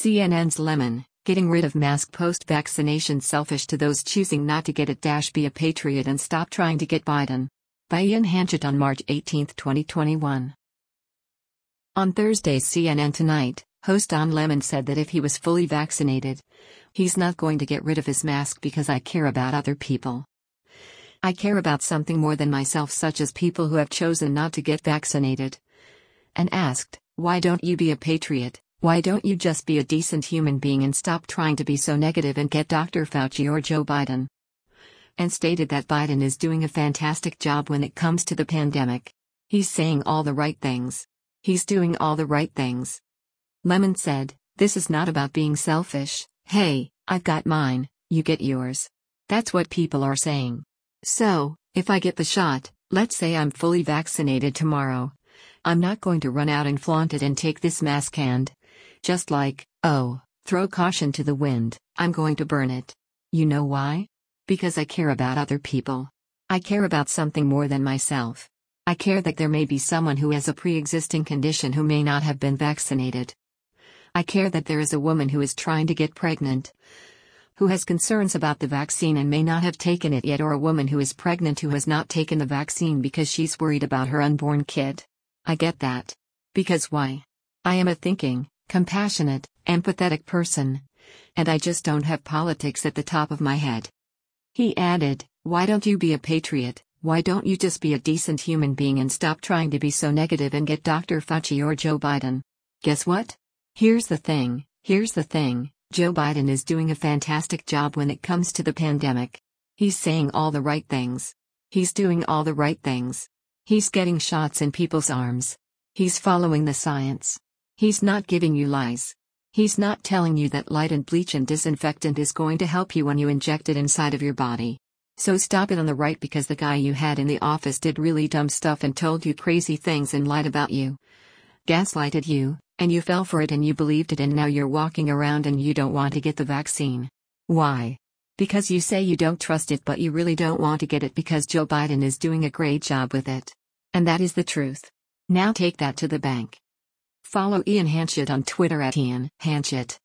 CNN's Lemon, getting rid of mask post-vaccination selfish to those choosing not to get it. Be a patriot and stop trying to get Biden. By Ian Hanchett on March 18, 2021. On Thursday's CNN Tonight, host Don Lemon said that if he was fully vaccinated, he's not going to get rid of his mask because I care about other people. I care about something more than myself, such as people who have chosen not to get vaccinated. And asked, why don't you be a patriot? Why don't you just be a decent human being and stop trying to be so negative and get Dr. Fauci or Joe Biden? And stated that Biden is doing a fantastic job when it comes to the pandemic. He's saying all the right things. He's doing all the right things. Lemon said, this is not about being selfish. Hey, I've got mine, you get yours. That's what people are saying. So, if I get the shot, let's say I'm fully vaccinated tomorrow, I'm not going to run out and flaunt it and take this mask and, just like, throw caution to the wind, I'm going to burn it. You know why? Because I care about other people. I care about something more than myself. I care that there may be someone who has a pre-existing condition who may not have been vaccinated. I care that there is a woman who is trying to get pregnant, who has concerns about the vaccine and may not have taken it yet, or a woman who is pregnant who has not taken the vaccine because she's worried about her unborn kid. I get that. Because why? I am a thinking, compassionate, empathetic person. And I just don't have politics at the top of my head. He added, why don't you be a patriot? Why don't you just be a decent human being and stop trying to be so negative and get Dr. Fauci or Joe Biden? Guess what? Here's the thing, Joe Biden is doing a fantastic job when it comes to the pandemic. He's saying all the right things. He's doing all the right things. He's getting shots in people's arms. He's following the science. He's not giving you lies. He's not telling you that light and bleach and disinfectant is going to help you when you inject it inside of your body. So stop it on the right, because the guy you had in the office did really dumb stuff and told you crazy things and lied about you. Gaslighted you, and you fell for it and you believed it, and now you're walking around and you don't want to get the vaccine. Why? Because you say you don't trust it, but you really don't want to get it because Joe Biden is doing a great job with it. And that is the truth. Now take that to the bank. Follow Ian Hanchett on Twitter at Ian Hanchett.